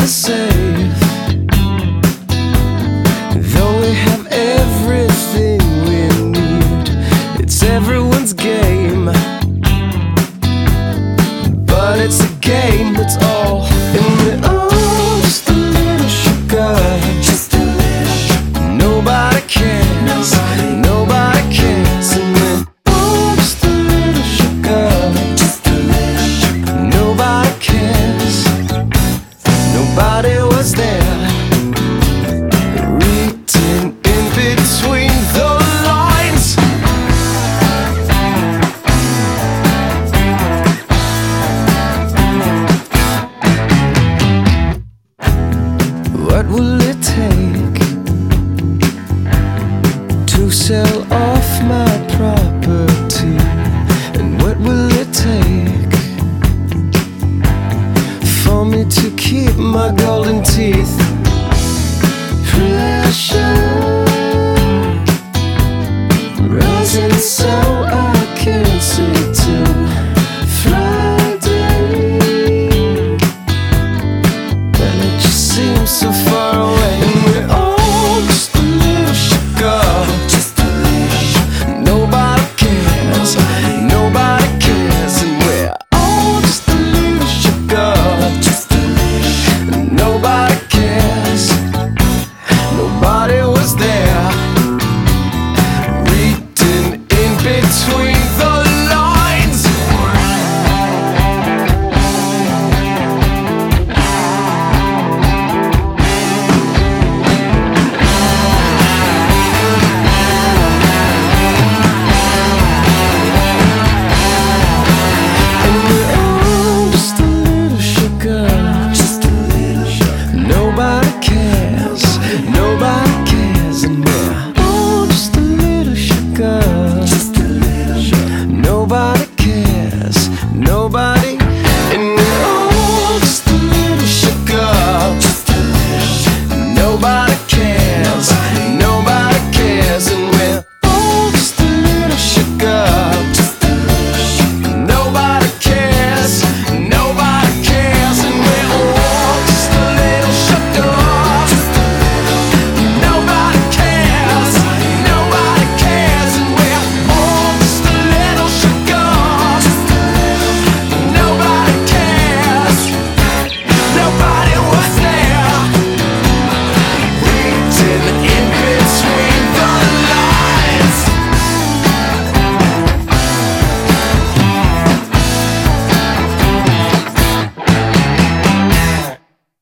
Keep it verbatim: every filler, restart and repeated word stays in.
to save. Though we have everything we need, it's everyone's game. But it's a game, it's all, and we're all just a little sugar. Just a little sugar. Nobody cares, nobody, nobody cares. And we're all just a little sugar. Just a little sugar. Nobody cares, nobody was there, reading in between the lines. What will it take to sell off my property? And what will it take for me to keep my golden teeth? Pressure rising so I can't see till Friday, but it just seems so far away. And we're all just a little sugar. Just a little sugar. Nobody cares, nobody cares. And we're all just a little sugar. Just a little sugar. Nobody cares, nobody was there, reading in between the